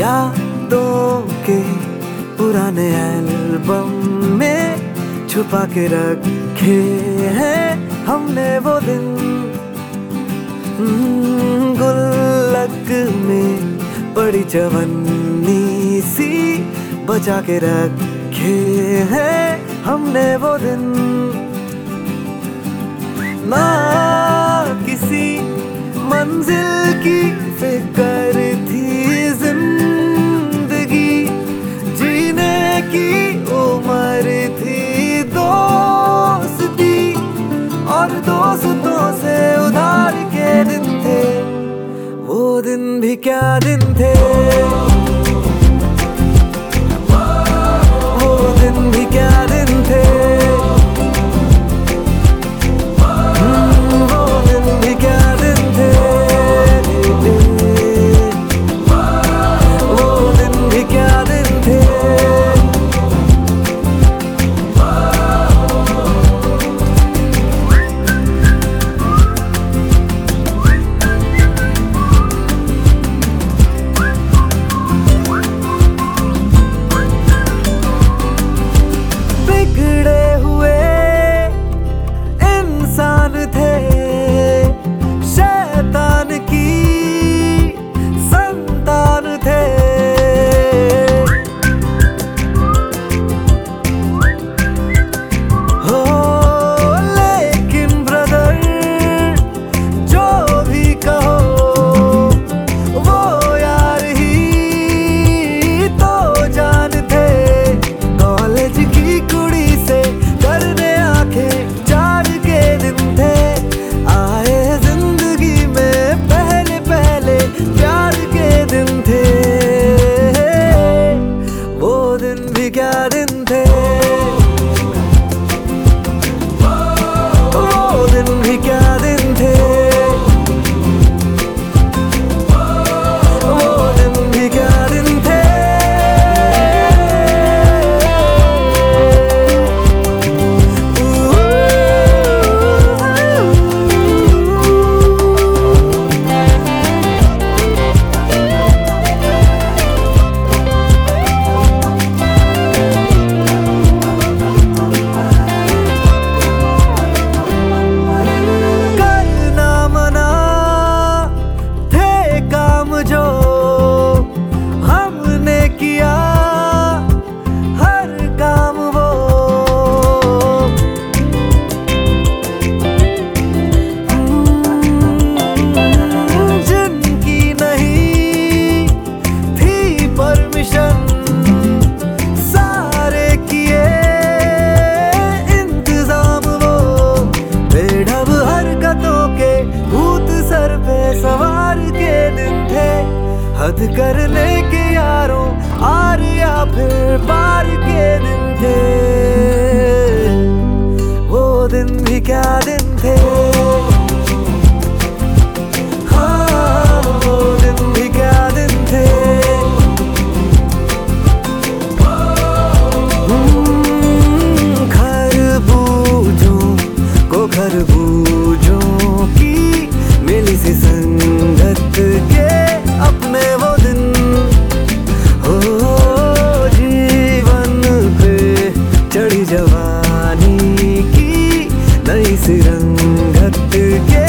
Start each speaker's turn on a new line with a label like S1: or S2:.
S1: यादों के पुराने एल्बम में छुपा के रखे हैं हमने वो दिन। गुल्लक में पड़ी चवन्नी सी बचा के रखे हैं हमने वो दिन। ना किसी मंजिल की फिक्र थी जिंदगी, जीने की उम्र थी दोस्ती, और दोस्तों से उधार के दिन थे वो दिन भी क्या दिन थे, वो दिन भी क्या दिन थे, वो दिन भी क्या दिन थे, वो दिन भी क्या दिन थे। बिगड़े हुए इंसान थे, शैतान की संतान थे। हो लेकिन ब्रदर जो भी कहो वो यार ही तो जान थे। कॉलेज की कुड़ी से करने आंखें चार के दिन थे, आए जिंदगी में पहले पहले प्यार के दिन थे। वो दिन भी क्या दिन थे, वो दिन भी क्या दिन थे, वो दिन भी क्या दिन थे। करना मना थे काम जो हमने किया, हर काम वो जिनकी नहीं थी परमिशन, सारे किए इंतजाम वो। बेढब हरकतों के भूत सर पे सवार के दिन थे, हद करने के यारों आर या फिर पार के दिन थे। वो दिन भी क्या दिन थे, हाँ वो दिन भी क्या दिन थे। खरबूजों को खरबूजों की मिली सी संगत के अपने वो दिन। हो जीवन पे चढ़ी जवानी की नई सी रंगत के